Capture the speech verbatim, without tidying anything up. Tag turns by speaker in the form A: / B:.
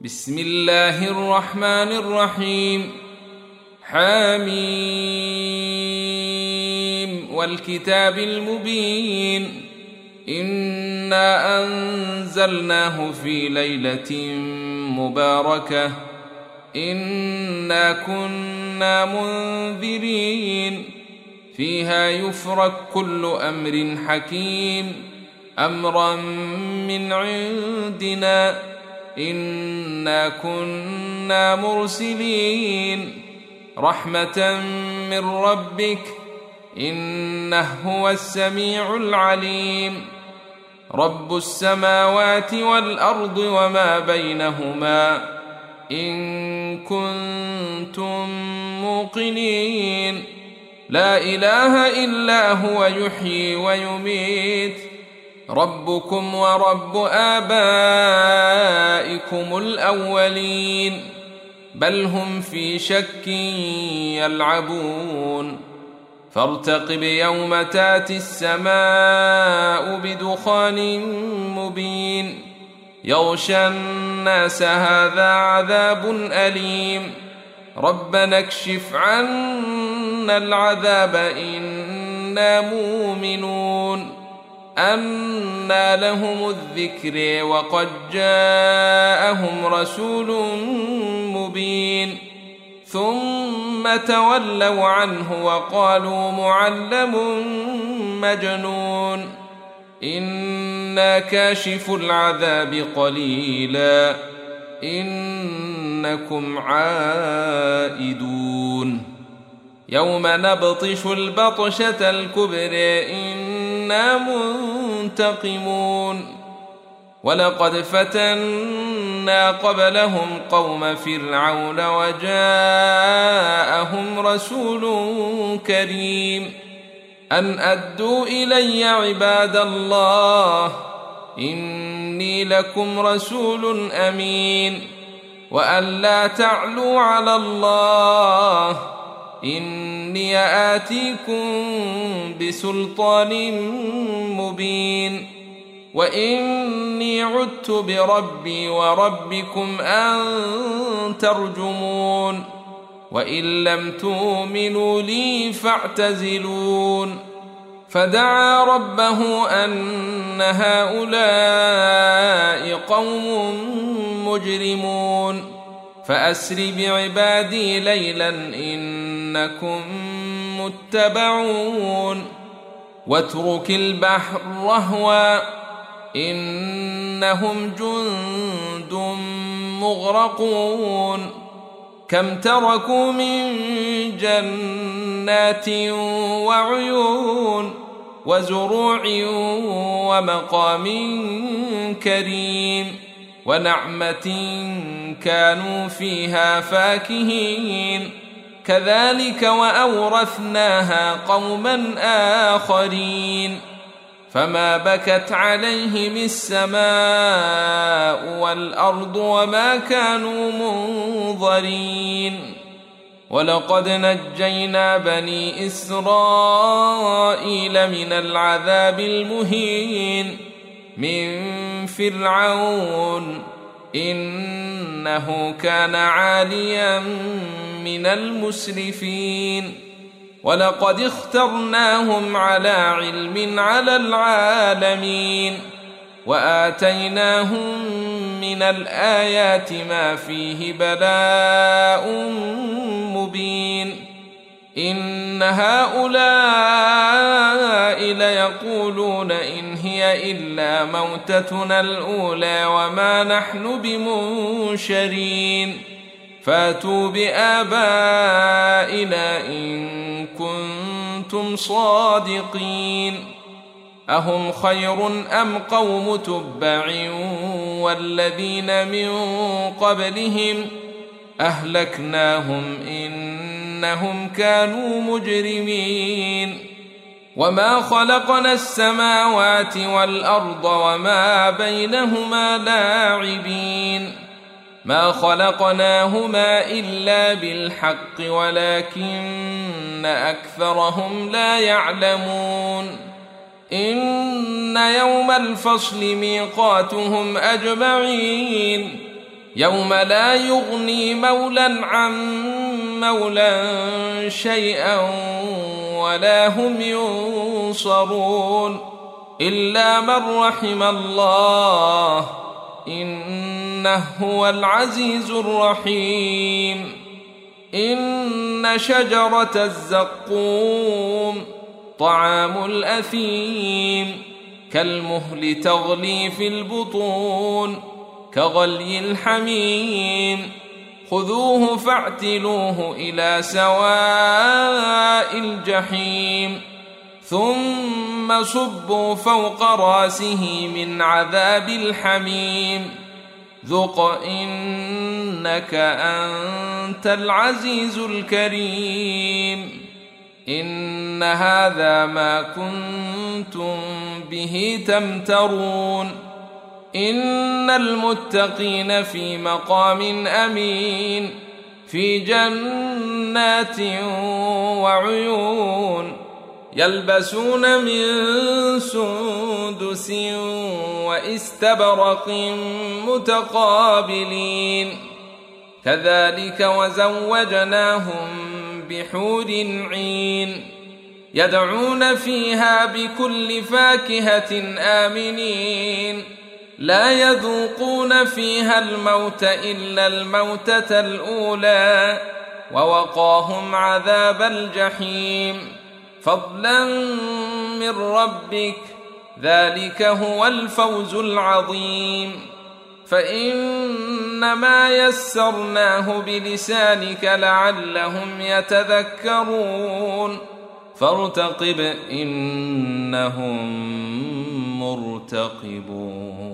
A: بسم الله الرحمن الرحيم. حميم والكتاب المبين. إنا أنزلناه في ليلة مباركة إنا كنا منذرين فيها يفرق كل أمر حكيم أمرا من عندنا إنا كنا مرسلين رحمة من ربك إنه هو السميع العليم. رب السماوات والأرض وما بينهما إن كنتم موقنين لا إله إلا هو يحيي ويميت ربكم ورب آبائكم الأولين بل هم في شك يلعبون. فارتقب يوم تاتي السماء بدخان مبين يغشى الناس هذا عذاب أليم ربنا اكشف عنا العذاب إنا مؤمنون. أنى لهم الذكر وقد جاءهم رسول مبين ثم تولوا عنه وقالوا معلم مجنون إنا كاشف العذاب قليلا إنكم عائدون. يوم نبطش البطشة الكبرى إنا منتقمون. ولقد فتنا قبلهم قوم فرعون وجاءهم رسول كريم أن أدوا إلي عباد الله إني لكم رسول أمين وأن لا تعلوا على الله إني آتيكم بسلطان مبين وإني عدت بربي وربكم أن ترجمون وإن لم تؤمنوا لي فاعتزلون. فدعا ربه أن هؤلاء قوم مجرمون فأسر بعبادي ليلا إنكم متبعون واترك البحر رهوا إنهم جند مغرقون كم تركوا من جنات وعيون وزروع ومقام كريم ونعمة كانوا فيها فاكهين كذلك وأورثناها قوما آخرين. فما بكت عليهم السماء والأرض وما كانوا منظرين. ولقد نجينا بني إسرائيل من العذاب المهين من فرعون إنه كان عاليا من المسرفين. ولقد اخترناهم على علم على العالمين وآتيناهم من الآيات ما فيه بلاء مبين. إن هؤلاء ليقولون إن هي إلا موتتنا الأولى وما نحن بمنشرين فاتوا بآبائنا إن كنتم صادقين. أهم خير أم قوم تبع والذين من قبلهم أهلكناهم إنهم كانوا مجرمين. وما خلقنا السماوات والأرض وما بينهما لاعبين ما خلقناهما إلا بالحق ولكن أكثرهم لا يعلمون. إن يوم الفصل ميقاتهم أجمعين يوم لا يغني مولى عن مولى شيئا ولا هم ينصرون إلا من رحم الله إنه هو العزيز الرحيم. إن شجرة الزقوم طعام الأثيم كالمهل تغلي في البطون كغلي الحميم خذوه فاعتلوه إلى سواء الجحيم ثم صبوا فوق راسه من عذاب الحميم ذق إنك أنت العزيز الكريم. إن هذا ما كنتم به تمترون. إن المتقين في مقام أمين في جنات وعيون يلبسون من سندس واستبرق متقابلين كذلك وزوجناهم بحور عين يدعون فيها بكل فاكهة آمنين لا يذوقون فيها الموت إلا الموتة الأولى ووقاهم عذاب الجحيم فضلا من ربك ذلك هو الفوز العظيم. فإنما يسرناه بلسانك لعلهم يتذكرون فارتقب إنهم مرتقبون.